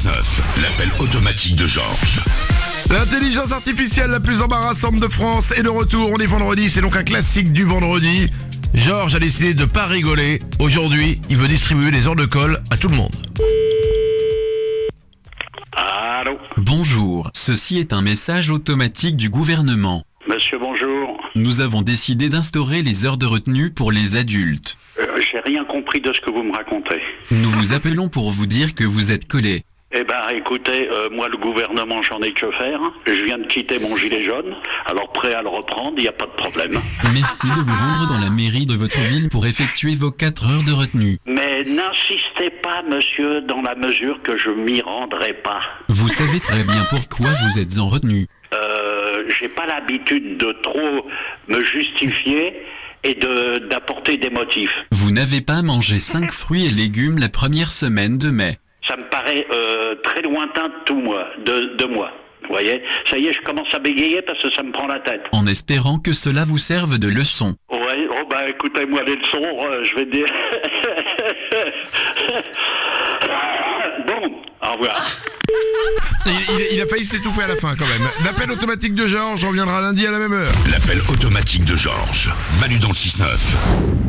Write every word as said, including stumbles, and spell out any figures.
neuf, l'appel automatique de Georges. L'intelligence artificielle la plus embarrassante de France est de retour. On est vendredi, c'est donc un classique du vendredi. Georges a décidé de pas rigoler. Aujourd'hui, il veut distribuer des heures de colle à tout le monde. Allô ? Bonjour, ceci est un message automatique du gouvernement. Monsieur, bonjour. Nous avons décidé d'instaurer les heures de retenue pour les adultes. Euh, j'ai rien compris de ce que vous me racontez. Nous vous appelons pour vous dire que vous êtes collé. Eh ben, écoutez, euh, moi, le gouvernement, j'en ai que faire. Je viens de quitter mon gilet jaune. Alors, prêt à le reprendre, il n'y a pas de problème. Merci de vous rendre dans la mairie de votre ville pour effectuer vos quatre heures de retenue. Mais n'insistez pas, monsieur, dans la mesure que je m'y rendrai pas. Vous savez très bien pourquoi vous êtes en retenue. Euh, j'ai pas l'habitude de trop me justifier et de d'apporter des motifs. Vous n'avez pas mangé cinq fruits et légumes la première semaine de mai. Ça me paraît euh, très lointain de tout moi, de, de moi. Vous voyez ? Ça y est, je commence à bégayer parce que ça me prend la tête. En espérant que cela vous serve de leçon. Ouais, oh bah écoutez-moi les leçons, euh, je vais dire. Bon, au revoir. Il, il- il a failli s'étouffer à la fin quand même. L'appel automatique de Georges reviendra lundi à la même heure. L'appel automatique de Georges. Manu dans le six neuf.